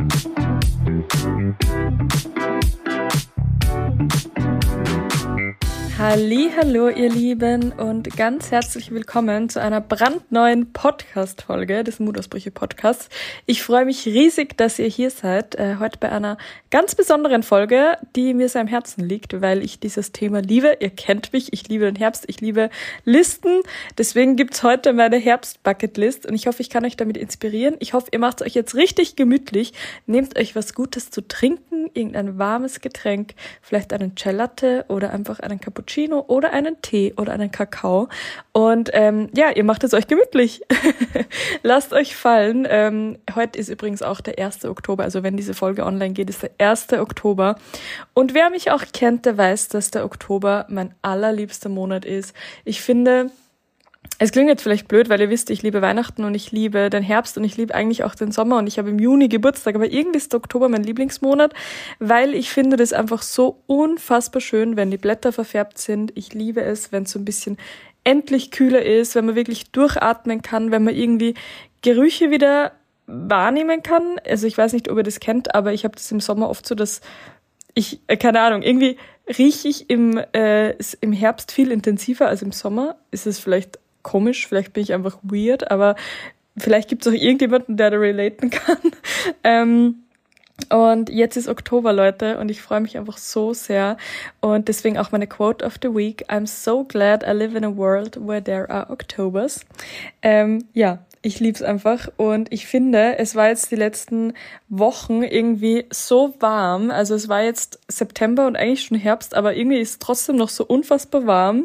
Hallo, ihr Lieben, und ganz herzlich willkommen zu einer brandneuen Podcast-Folge des Mutausbrüche-Podcasts. Ich freue mich riesig, dass ihr hier seid, heute bei einer ganz besonderen Folge, die mir sehr am Herzen liegt, weil ich dieses Thema liebe. Ihr kennt mich, ich liebe den Herbst, ich liebe Listen. Deswegen gibt's heute meine Herbst-Bucketlist und ich hoffe, ich kann euch damit inspirieren. Ich hoffe, ihr macht es euch jetzt richtig gemütlich. Nehmt euch was Gutes zu trinken, irgendein warmes Getränk, vielleicht einen Chai Latte oder einfach einen Cappuccino oder einen Tee oder einen Kakao. Und ihr macht es euch gemütlich. Lasst euch fallen. Heute ist übrigens auch der 1. Oktober. Also wenn diese Folge online geht, ist der 1. Oktober. Und wer mich auch kennt, der weiß, dass der Oktober mein allerliebster Monat ist. Ich finde, es klingt jetzt vielleicht blöd, weil ihr wisst, ich liebe Weihnachten und ich liebe den Herbst und ich liebe eigentlich auch den Sommer und ich habe im Juni Geburtstag, aber irgendwie ist der Oktober mein Lieblingsmonat, weil ich finde das einfach so unfassbar schön, wenn die Blätter verfärbt sind. Ich liebe es, wenn es so ein bisschen endlich kühler ist, wenn man wirklich durchatmen kann, wenn man irgendwie Gerüche wieder wahrnehmen kann. Also ich weiß nicht, ob ihr das kennt, aber ich habe das im Sommer oft so, dass ich, keine Ahnung, irgendwie rieche ich im Herbst viel intensiver als im Sommer. Ist es vielleicht komisch, vielleicht bin ich einfach weird, aber vielleicht gibt es auch irgendjemanden, der da relaten kann. Und jetzt ist Oktober, Leute, und ich freue mich einfach so sehr. Und deswegen auch meine Quote of the Week: I'm so glad I live in a world where there are Octobers. Ich lieb's einfach und ich finde, es war jetzt die letzten Wochen irgendwie so warm. Also es war jetzt September und eigentlich schon Herbst, aber irgendwie ist es trotzdem noch so unfassbar warm.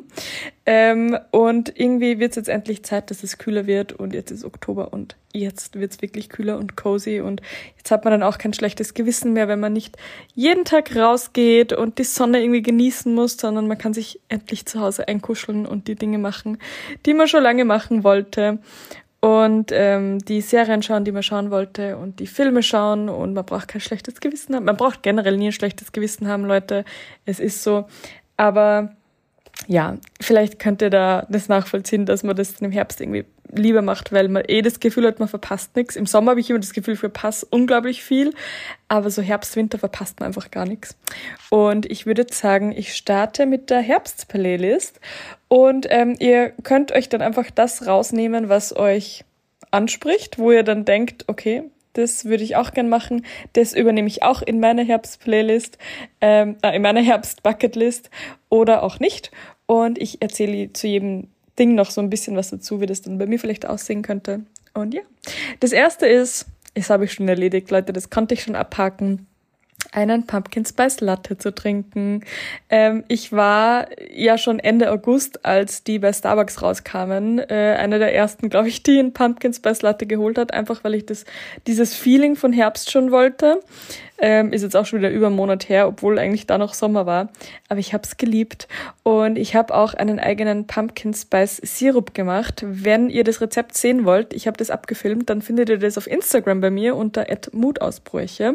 Und irgendwie wird's jetzt endlich Zeit, dass es kühler wird und jetzt ist Oktober und jetzt wird's wirklich kühler und cozy und jetzt hat man dann auch kein schlechtes Gewissen mehr, wenn man nicht jeden Tag rausgeht und die Sonne irgendwie genießen muss, sondern man kann sich endlich zu Hause einkuscheln und die Dinge machen, die man schon lange machen wollte. Und die Serien schauen, die man schauen wollte und die Filme schauen und man braucht kein schlechtes Gewissen haben. Man braucht generell nie ein schlechtes Gewissen haben, Leute. Es ist so. Aber ja, vielleicht könnt ihr da das nachvollziehen, dass man das im Herbst irgendwie lieber macht, weil man das Gefühl hat, man verpasst nichts. Im Sommer habe ich immer das Gefühl, ich verpasse unglaublich viel, aber so Herbst, Winter verpasst man einfach gar nichts. Und ich würde jetzt sagen, ich starte mit der Herbst-Playlist und ihr könnt euch dann einfach das rausnehmen, was euch anspricht, wo ihr dann denkt, okay, das würde ich auch gern machen, das übernehme ich auch in meine Herbst-Playlist, in meine Herbst-Bucketlist oder auch nicht. Und ich erzähle zu jedem Ding noch so ein bisschen was dazu, wie das dann bei mir vielleicht aussehen könnte. Und ja, das erste ist, das habe ich schon erledigt, Leute, das konnte ich schon abhaken, einen Pumpkin Spice Latte zu trinken. Ich war ja schon Ende August, als die bei Starbucks rauskamen, eine der ersten, glaube ich, die einen Pumpkin Spice Latte geholt hat, einfach weil ich dieses Feeling von Herbst schon wollte. Ist jetzt auch schon wieder über einen Monat her, obwohl eigentlich da noch Sommer war. Aber ich habe es geliebt. Und ich habe auch einen eigenen Pumpkin Spice Sirup gemacht. Wenn ihr das Rezept sehen wollt, ich habe das abgefilmt, dann findet ihr das auf Instagram bei mir unter @mutausbrüche.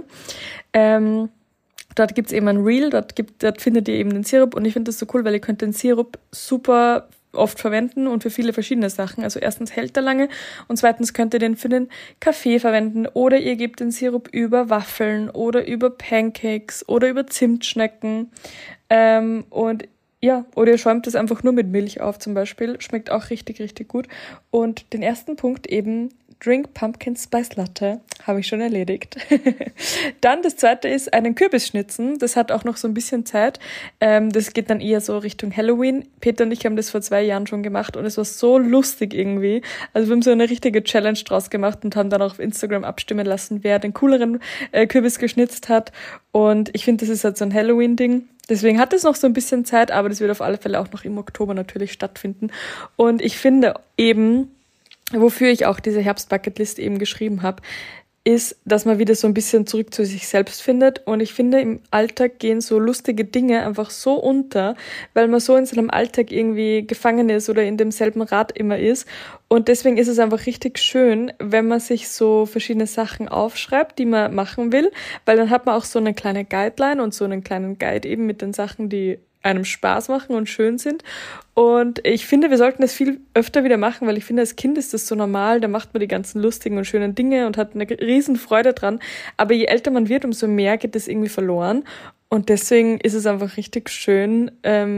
Dort gibt's eben ein Reel, dort findet ihr eben den Sirup und ich finde das so cool, weil ihr könnt den Sirup super oft verwenden und für viele verschiedene Sachen. Also erstens hält er lange und zweitens könnt ihr den für den Kaffee verwenden oder ihr gebt den Sirup über Waffeln oder über Pancakes oder über Zimtschnecken oder ihr schäumt es einfach nur mit Milch auf zum Beispiel. Schmeckt auch richtig, richtig gut. Und den ersten Punkt eben, Drink Pumpkin Spice Latte, habe ich schon erledigt. Dann das zweite ist einen Kürbis schnitzen. Das hat auch noch so ein bisschen Zeit. Das geht dann eher so Richtung Halloween. Peter und ich haben das vor 2 Jahren schon gemacht und es war so lustig irgendwie. Also wir haben so eine richtige Challenge draus gemacht und haben dann auch auf Instagram abstimmen lassen, wer den cooleren Kürbis geschnitzt hat. Und ich finde, das ist halt so ein Halloween-Ding. Deswegen hat es noch so ein bisschen Zeit, aber das wird auf alle Fälle auch noch im Oktober natürlich stattfinden. Und ich finde eben, wofür ich auch diese Herbst-Bucketlist eben geschrieben habe, ist, dass man wieder so ein bisschen zurück zu sich selbst findet. Und ich finde, im Alltag gehen so lustige Dinge einfach so unter, weil man so in seinem Alltag irgendwie gefangen ist oder in demselben Rad immer ist. Und deswegen ist es einfach richtig schön, wenn man sich so verschiedene Sachen aufschreibt, die man machen will, weil dann hat man auch so eine kleine Guideline und so einen kleinen Guide eben mit den Sachen, die einem Spaß machen und schön sind. Und ich finde, wir sollten das viel öfter wieder machen, weil ich finde, als Kind ist das so normal, da macht man die ganzen lustigen und schönen Dinge und hat eine riesen Freude dran. Aber je älter man wird, umso mehr geht das irgendwie verloren. Und deswegen ist es einfach richtig schön,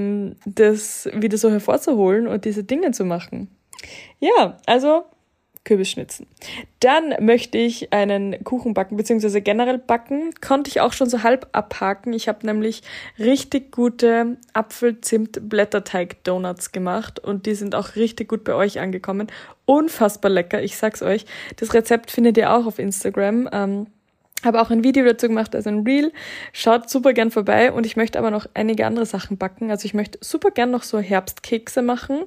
das wieder so hervorzuholen und diese Dinge zu machen. Ja, also Kürbisschnitzen. Dann möchte ich einen Kuchen backen, beziehungsweise generell backen. Konnte ich auch schon so halb abhaken. Ich habe nämlich richtig gute Apfel-Zimt-Blätterteig-Donuts gemacht und die sind auch richtig gut bei euch angekommen. Unfassbar lecker, ich sag's euch. Das Rezept findet ihr auch auf Instagram. Habe auch ein Video dazu gemacht, also ein Reel. Schaut super gern vorbei und ich möchte aber noch einige andere Sachen backen. Also ich möchte super gern noch so Herbstkekse machen,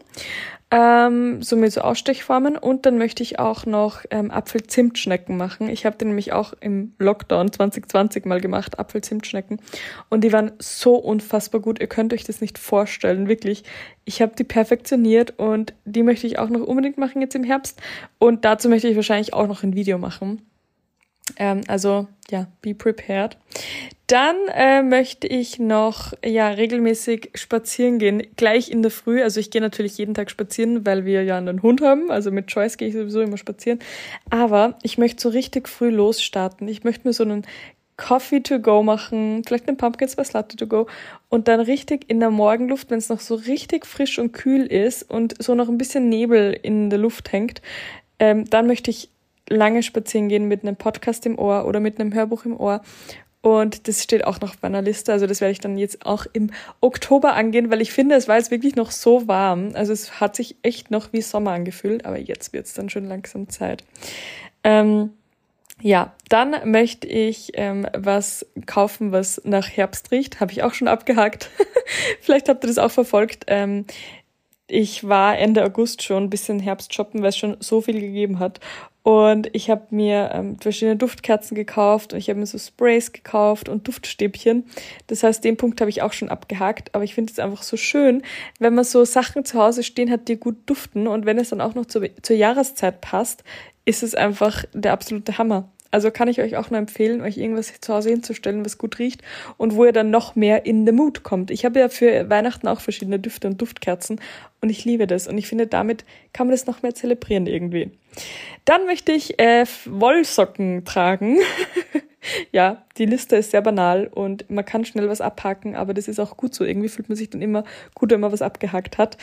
so mit so Ausstechformen und dann möchte ich auch noch Apfel-Zimt-Schnecken machen. Ich habe die nämlich auch im Lockdown 2020 mal gemacht, Apfel-Zimt-Schnecken und die waren so unfassbar gut. Ihr könnt euch das nicht vorstellen, wirklich. Ich habe die perfektioniert und die möchte ich auch noch unbedingt machen jetzt im Herbst und dazu möchte ich wahrscheinlich auch noch ein Video machen. Also, ja, be prepared. Dann möchte ich noch, regelmäßig spazieren gehen, gleich in der Früh. Also ich gehe natürlich jeden Tag spazieren, weil wir ja einen Hund haben. Also mit Choice gehe ich sowieso immer spazieren. Aber ich möchte so richtig früh losstarten. Ich möchte mir so einen Coffee to go machen, vielleicht einen Pumpkin Spice Latte to go und dann richtig in der Morgenluft, wenn es noch so richtig frisch und kühl ist und so noch ein bisschen Nebel in der Luft hängt, dann möchte ich lange spazieren gehen mit einem Podcast im Ohr oder mit einem Hörbuch im Ohr. Und das steht auch noch auf meiner Liste. Also das werde ich dann jetzt auch im Oktober angehen, weil ich finde, es war jetzt wirklich noch so warm. Also es hat sich echt noch wie Sommer angefühlt, aber jetzt wird es dann schon langsam Zeit. Dann möchte ich was kaufen, was nach Herbst riecht. Habe ich auch schon abgehakt. Vielleicht habt ihr das auch verfolgt. Ich war Ende August schon ein bisschen Herbst shoppen, weil es schon so viel gegeben hat. Und ich habe mir verschiedene Duftkerzen gekauft und ich habe mir so Sprays gekauft und Duftstäbchen. Das heißt, den Punkt habe ich auch schon abgehakt. Aber ich finde es einfach so schön, wenn man so Sachen zu Hause stehen hat, die gut duften. Und wenn es dann auch noch zur Jahreszeit passt, ist es einfach der absolute Hammer. Also kann ich euch auch nur empfehlen, euch irgendwas zu Hause hinzustellen, was gut riecht und wo ihr dann noch mehr in the mood kommt. Ich habe ja für Weihnachten auch verschiedene Düfte und Duftkerzen und ich liebe das. Und ich finde, damit kann man das noch mehr zelebrieren irgendwie. Dann möchte ich Wollsocken tragen. Ja, die Liste ist sehr banal und man kann schnell was abhaken, aber das ist auch gut so. Irgendwie fühlt man sich dann immer gut, wenn man was abgehakt hat.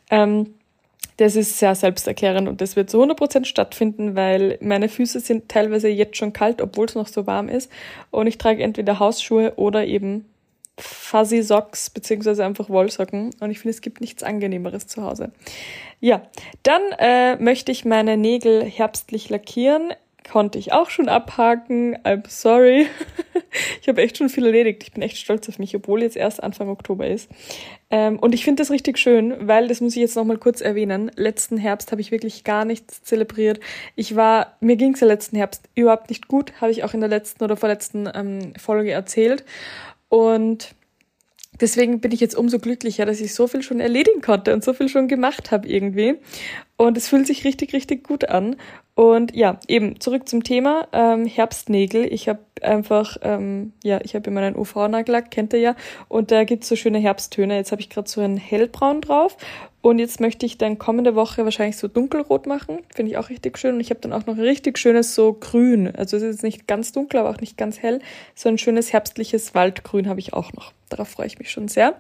Das ist sehr selbsterklärend und das wird zu 100% stattfinden, weil meine Füße sind teilweise jetzt schon kalt, obwohl es noch so warm ist. Und ich trage entweder Hausschuhe oder eben Fuzzy Socks beziehungsweise einfach Wollsocken. Und ich finde, es gibt nichts Angenehmeres zu Hause. Ja, dann möchte ich meine Nägel herbstlich lackieren. Konnte ich auch schon abhaken. I'm sorry. Ich habe echt schon viel erledigt. Ich bin echt stolz auf mich, obwohl jetzt erst Anfang Oktober ist. Und ich finde das richtig schön, weil, das muss ich jetzt nochmal kurz erwähnen, letzten Herbst habe ich wirklich gar nichts zelebriert. Mir ging es ja letzten Herbst überhaupt nicht gut, habe ich auch in der letzten oder vorletzten Folge erzählt. Und deswegen bin ich jetzt umso glücklicher, dass ich so viel schon erledigen konnte und so viel schon gemacht habe irgendwie. Und es fühlt sich richtig, richtig gut an. Und ja, eben zurück zum Thema Herbstnägel. Ich habe einfach, ich habe immer einen UV-Nagellack, kennt ihr ja. Und da gibt's so schöne Herbsttöne. Jetzt habe ich gerade so einen hellbraun drauf. Und jetzt möchte ich dann kommende Woche wahrscheinlich so dunkelrot machen. Finde ich auch richtig schön. Und ich habe dann auch noch ein richtig schönes so Grün. Also es ist jetzt nicht ganz dunkel, aber auch nicht ganz hell. So ein schönes herbstliches Waldgrün habe ich auch noch. Darauf freue ich mich schon sehr.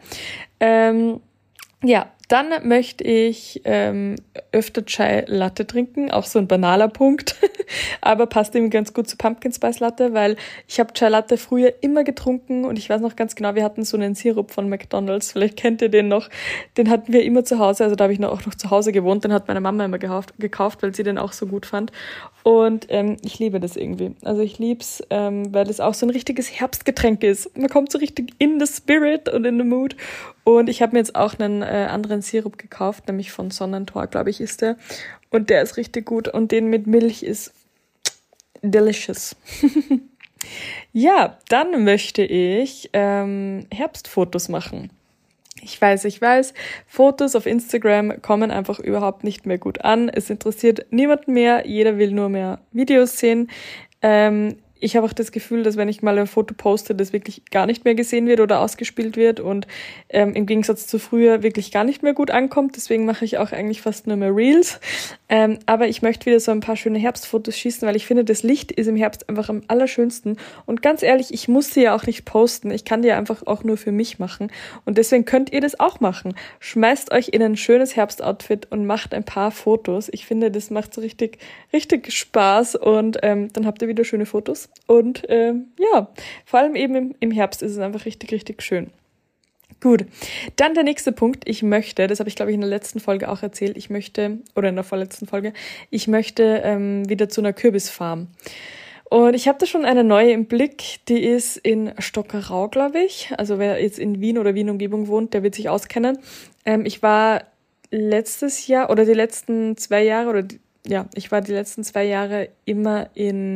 Dann möchte ich öfter Chai Latte trinken, auch so ein banaler Punkt, aber passt eben ganz gut zu Pumpkin Spice Latte, weil ich habe Chai Latte früher immer getrunken und ich weiß noch ganz genau, wir hatten so einen Sirup von McDonald's, vielleicht kennt ihr den noch, den hatten wir immer zu Hause, also da habe ich auch noch zu Hause gewohnt, den hat meine Mama immer gekauft, weil sie den auch so gut fand und ich liebe das irgendwie, also ich lieb's, weil es auch so ein richtiges Herbstgetränk ist, man kommt so richtig in the spirit und in the mood. Und ich habe mir jetzt auch einen anderen Sirup gekauft, nämlich von Sonnentor, glaube ich, ist der. Und der ist richtig gut. Und den mit Milch ist delicious. Ja, dann möchte ich Herbstfotos machen. Ich weiß, Fotos auf Instagram kommen einfach überhaupt nicht mehr gut an. Es interessiert niemanden mehr. Jeder will nur mehr Videos sehen. ich habe auch das Gefühl, dass wenn ich mal ein Foto poste, das wirklich gar nicht mehr gesehen wird oder ausgespielt wird und im Gegensatz zu früher wirklich gar nicht mehr gut ankommt. Deswegen mache ich auch eigentlich fast nur mehr Reels. Aber ich möchte wieder so ein paar schöne Herbstfotos schießen, weil ich finde, das Licht ist im Herbst einfach am allerschönsten. Und ganz ehrlich, ich muss sie ja auch nicht posten. Ich kann die ja einfach auch nur für mich machen. Und deswegen könnt ihr das auch machen. Schmeißt euch in ein schönes Herbstoutfit und macht ein paar Fotos. Ich finde, das macht so richtig, richtig Spaß und dann habt ihr wieder schöne Fotos. Und ja, vor allem eben im Herbst ist es einfach richtig, richtig schön. Gut, dann der nächste Punkt. Ich möchte, das habe ich glaube ich in der letzten Folge auch erzählt, oder in der vorletzten Folge, ich möchte wieder zu einer Kürbisfarm. Und ich habe da schon eine neue im Blick, die ist in Stockerau, glaube ich. Also wer jetzt in Wien oder Wien-Umgebung wohnt, der wird sich auskennen. Ich war letztes Jahr oder die letzten 2 Jahre, ich war die letzten 2 Jahre immer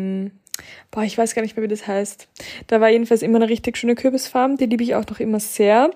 ich weiß gar nicht mehr, wie das heißt. Da war jedenfalls immer eine richtig schöne Kürbisfarm, die liebe ich auch noch immer sehr.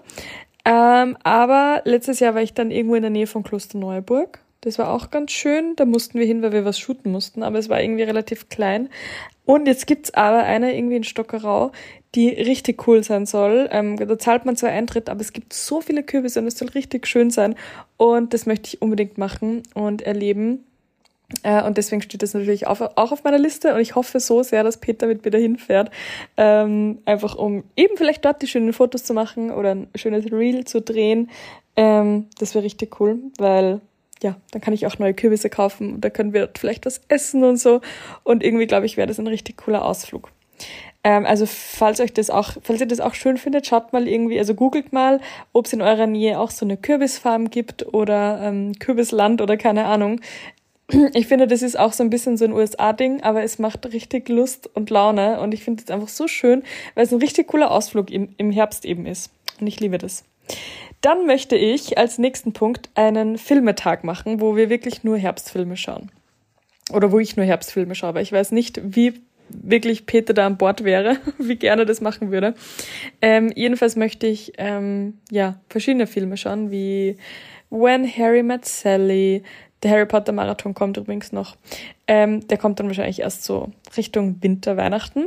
Aber letztes Jahr war ich dann irgendwo in der Nähe von Klosterneuburg. Das war auch ganz schön. Da mussten wir hin, weil wir was shooten mussten, aber es war irgendwie relativ klein. Und jetzt gibt's aber eine irgendwie in Stockerau, die richtig cool sein soll. Da zahlt man zwar Eintritt, aber es gibt so viele Kürbisse und es soll richtig schön sein. Und das möchte ich unbedingt machen und erleben. Und deswegen steht das natürlich auch auf meiner Liste und ich hoffe so sehr, dass Peter mit mir dahin fährt, einfach um eben vielleicht dort die schönen Fotos zu machen oder ein schönes Reel zu drehen. Das wäre richtig cool, weil ja, dann kann ich auch neue Kürbisse kaufen und da können wir dort vielleicht was essen und so und irgendwie glaube ich, wäre das ein richtig cooler Ausflug. Also falls ihr das auch schön findet, schaut mal irgendwie, also googelt mal, ob es in eurer Nähe auch so eine Kürbisfarm gibt oder Kürbisland oder keine Ahnung. Ich finde, das ist auch so ein bisschen so ein USA-Ding, aber es macht richtig Lust und Laune und ich finde es einfach so schön, weil es ein richtig cooler Ausflug im Herbst eben ist und ich liebe das. Dann möchte ich als nächsten Punkt einen Filmetag machen, wo wir wirklich nur Herbstfilme schauen. Oder wo ich nur Herbstfilme schaue, weil ich weiß nicht, wie wirklich Peter da an Bord wäre, wie gerne das machen würde. Jedenfalls möchte ich verschiedene Filme schauen, wie When Harry Met Sally. Der Harry Potter Marathon kommt übrigens noch. Der kommt dann wahrscheinlich erst so Richtung Winter, Weihnachten.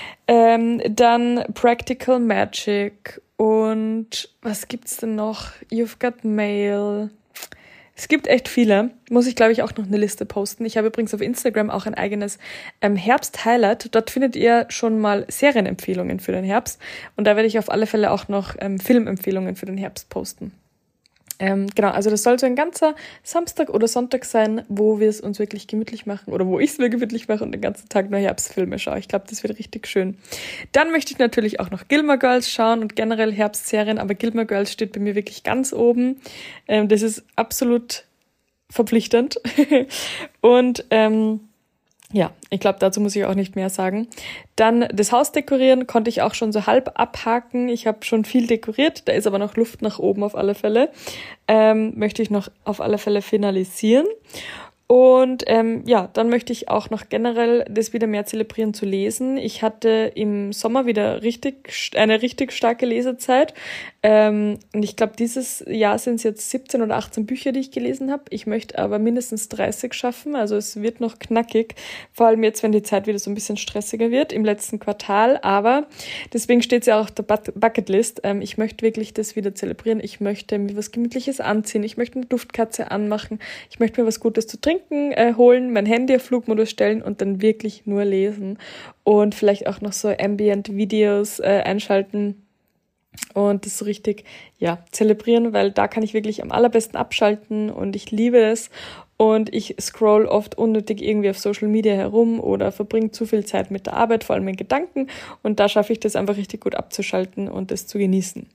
Dann Practical Magic und was gibt's denn noch? You've Got Mail. Es gibt echt viele. Muss ich, glaube ich, auch noch eine Liste posten. Ich habe übrigens auf Instagram auch ein eigenes Herbst-Highlight. Dort findet ihr schon mal Serienempfehlungen für den Herbst. Und da werde ich auf alle Fälle auch noch Filmempfehlungen für den Herbst posten. Genau, also das soll so ein ganzer Samstag oder Sonntag sein, wo wir es uns wirklich gemütlich machen oder wo ich es mir gemütlich mache und den ganzen Tag nur Herbstfilme schaue. Ich glaube, das wird richtig schön. Dann möchte ich natürlich auch noch Gilmore Girls schauen und generell Herbstserien, aber Gilmore Girls steht bei mir wirklich ganz oben. Das ist absolut verpflichtend. Und ja, ich glaube, dazu muss ich auch nicht mehr sagen. Dann das Haus dekorieren konnte ich auch schon so halb abhaken. Ich habe schon viel dekoriert, da ist aber noch Luft nach oben auf alle Fälle. Möchte ich noch auf alle Fälle finalisieren. Und dann möchte ich auch noch generell das wieder mehr zelebrieren zu lesen. Ich hatte im Sommer wieder eine richtig starke Lesezeit. Und ich glaube, dieses Jahr sind es jetzt 17 oder 18 Bücher, die ich gelesen habe. Ich möchte aber mindestens 30 schaffen. Also es wird noch knackig. Vor allem jetzt, wenn die Zeit wieder so ein bisschen stressiger wird im letzten Quartal. Aber deswegen steht es ja auch auf der Bucketlist. Ich möchte wirklich das wieder zelebrieren. Ich möchte mir was Gemütliches anziehen. Ich möchte eine Duftkerze anmachen. Ich möchte mir was Gutes zu trinken holen, mein Handy auf Flugmodus stellen und dann wirklich nur lesen und vielleicht auch noch so Ambient-Videos einschalten und das so richtig, zelebrieren, weil da kann ich wirklich am allerbesten abschalten und ich liebe es und ich scroll oft unnötig irgendwie auf Social Media herum oder verbringe zu viel Zeit mit der Arbeit, vor allem in Gedanken und da schaffe ich das einfach richtig gut abzuschalten und das zu genießen.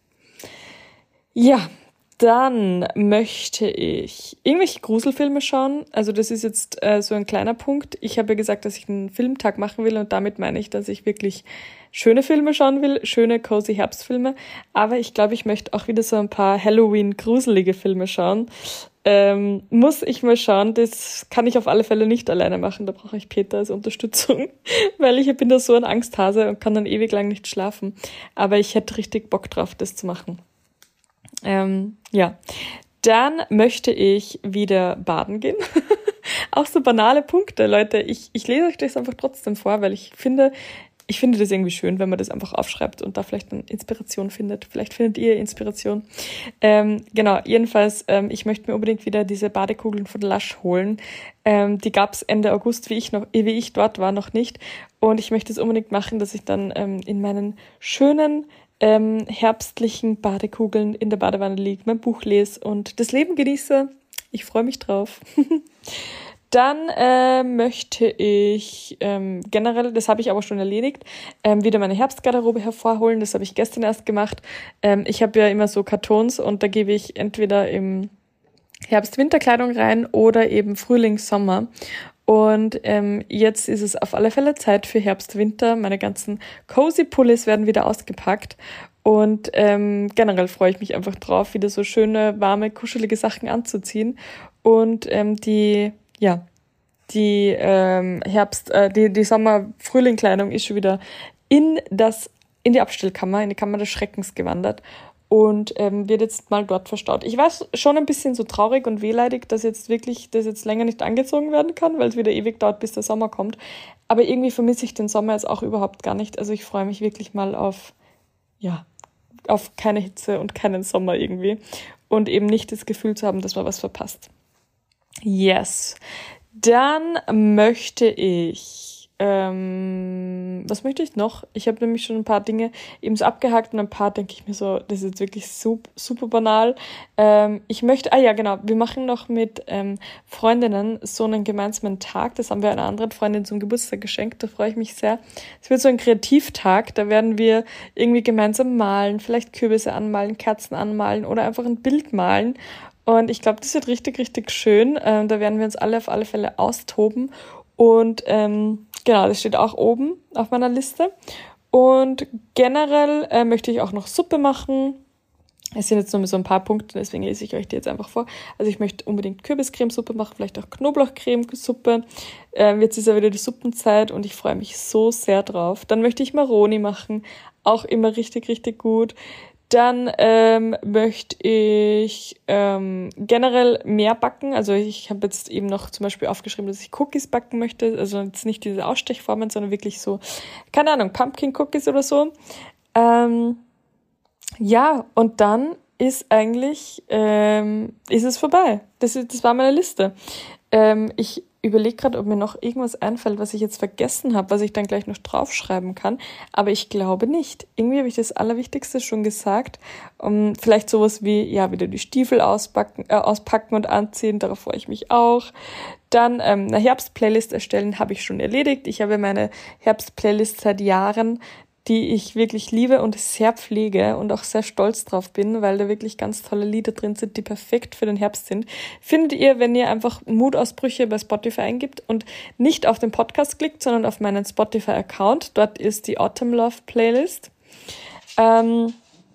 Ja, dann möchte ich irgendwelche Gruselfilme schauen. Also das ist jetzt so ein kleiner Punkt. Ich habe ja gesagt, dass ich einen Filmtag machen will und damit meine ich, dass ich wirklich schöne Filme schauen will, schöne, cozy Herbstfilme. Aber ich glaube, ich möchte auch wieder so ein paar Halloween-gruselige Filme schauen. Muss ich mal schauen. Das kann ich auf alle Fälle nicht alleine machen. Da brauche ich Peter als Unterstützung, weil ich bin da so ein Angsthase und kann dann ewig lang nicht schlafen. Aber ich hätte richtig Bock drauf, das zu machen. Dann möchte ich wieder baden gehen. Auch so banale Punkte, Leute. Ich lese euch das einfach trotzdem vor, weil ich finde, ich finde das irgendwie schön, wenn man das einfach aufschreibt und da vielleicht dann Inspiration findet. Vielleicht findet ihr Inspiration. Genau, jedenfalls, ich möchte mir unbedingt wieder diese Badekugeln von Lush holen. Die gab es Ende August, wie ich dort war, noch nicht. Und ich möchte es unbedingt machen, dass ich dann in meinen schönen herbstlichen Badekugeln in der Badewanne liege, mein Buch lese und das Leben genieße. Ich freue mich drauf. Dann möchte ich generell, das habe ich aber schon erledigt, wieder meine Herbstgarderobe hervorholen. Das habe ich gestern erst gemacht. Ich habe ja immer so Kartons und da gebe ich entweder im Herbst-Winterkleidung rein oder eben Frühling, Sommer. Und jetzt ist es auf alle Fälle Zeit für Herbst-Winter. Meine ganzen Cozy Pullis werden wieder ausgepackt. Und generell freue ich mich einfach drauf, wieder so schöne, warme, kuschelige Sachen anzuziehen. Und die Sommer-Frühling-Kleidung ist schon wieder in die Abstellkammer, in die Kammer des Schreckens gewandert und wird jetzt mal dort verstaut. Ich war schon ein bisschen so traurig und wehleidig, dass das jetzt länger nicht angezogen werden kann, weil es wieder ewig dauert, bis der Sommer kommt. Aber irgendwie vermisse ich den Sommer jetzt auch überhaupt gar nicht. Also ich freue mich wirklich mal auf keine Hitze und keinen Sommer irgendwie und eben nicht das Gefühl zu haben, dass man was verpasst. Yes. Dann möchte ich, was möchte ich noch? Ich habe nämlich schon ein paar Dinge eben so abgehakt und ein paar denke ich mir so, das ist jetzt wirklich super banal. Wir machen noch mit Freundinnen so einen gemeinsamen Tag. Das haben wir einer anderen Freundin zum Geburtstag geschenkt, da freue ich mich sehr. Es wird so ein Kreativtag, da werden wir irgendwie gemeinsam malen, vielleicht Kürbisse anmalen, Kerzen anmalen oder einfach ein Bild malen. Und ich glaube, das wird richtig, richtig schön. Da werden wir uns alle auf alle Fälle austoben. Und genau, das steht auch oben auf meiner Liste. Und generell möchte ich auch noch Suppe machen. Es sind jetzt nur so ein paar Punkte, deswegen lese ich euch die jetzt einfach vor. Also ich möchte unbedingt Kürbiscremesuppe machen, vielleicht auch Knoblauchcremesuppe. Jetzt ist ja wieder die Suppenzeit und ich freue mich so sehr drauf. Dann möchte ich Maroni machen, auch immer richtig, richtig gut. Dann möchte ich generell mehr backen. Also ich habe jetzt eben noch zum Beispiel aufgeschrieben, dass ich Cookies backen möchte. Also jetzt nicht diese Ausstechformen, sondern wirklich so, keine Ahnung, Pumpkin Cookies oder so. Und dann ist eigentlich, ist es vorbei. Das war meine Liste. Ich überlege gerade, ob mir noch irgendwas einfällt, was ich jetzt vergessen habe, was ich dann gleich noch draufschreiben kann. Aber ich glaube nicht. Irgendwie habe ich das Allerwichtigste schon gesagt. Vielleicht sowas wie, wieder die Stiefel auspacken und anziehen. Darauf freue ich mich auch. Dann eine Herbstplaylist erstellen, habe ich schon erledigt. Ich habe meine Herbstplaylist seit Jahren, die ich wirklich liebe und sehr pflege und auch sehr stolz drauf bin, weil da wirklich ganz tolle Lieder drin sind, die perfekt für den Herbst sind. Findet ihr, wenn ihr einfach Mutausbrüche bei Spotify eingibt und nicht auf den Podcast klickt, sondern auf meinen Spotify-Account. Dort ist die Autumn Love Playlist. Und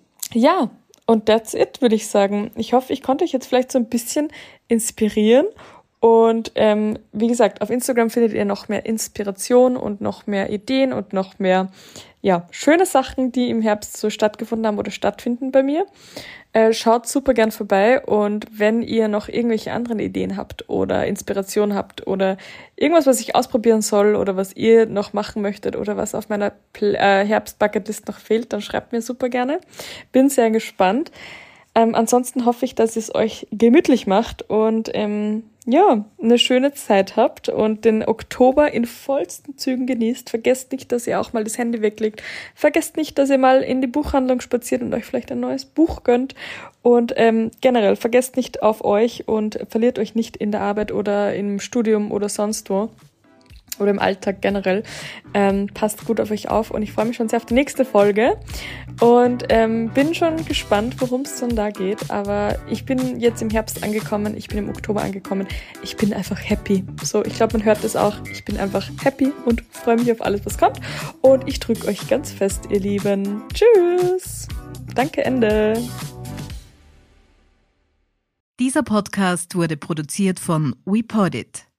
that's it, würde ich sagen. Ich hoffe, ich konnte euch jetzt vielleicht so ein bisschen inspirieren. Und wie gesagt, auf Instagram findet ihr noch mehr Inspiration und noch mehr Ideen und noch mehr schöne Sachen, die im Herbst so stattgefunden haben oder stattfinden bei mir. Schaut super gern vorbei und wenn ihr noch irgendwelche anderen Ideen habt oder Inspiration habt oder irgendwas, was ich ausprobieren soll oder was ihr noch machen möchtet oder was auf meiner Herbst-Bucketlist noch fehlt, dann schreibt mir super gerne. Bin sehr gespannt. Ansonsten hoffe ich, dass es euch gemütlich macht und eine schöne Zeit habt und den Oktober in vollsten Zügen genießt. Vergesst nicht, dass ihr auch mal das Handy weglegt. Vergesst nicht, dass ihr mal in die Buchhandlung spaziert und euch vielleicht ein neues Buch gönnt. Und generell, vergesst nicht auf euch und verliert euch nicht in der Arbeit oder im Studium oder sonst wo. Oder im Alltag generell. Passt gut auf euch auf und ich freue mich schon sehr auf die nächste Folge und bin schon gespannt, worum es dann da geht, aber ich bin jetzt im Herbst angekommen, ich bin im Oktober angekommen, ich bin einfach happy. So, ich glaube, man hört das auch, ich bin einfach happy und freue mich auf alles, was kommt und ich drücke euch ganz fest, ihr Lieben. Tschüss! Danke, Ende! Dieser Podcast wurde produziert von WePodit.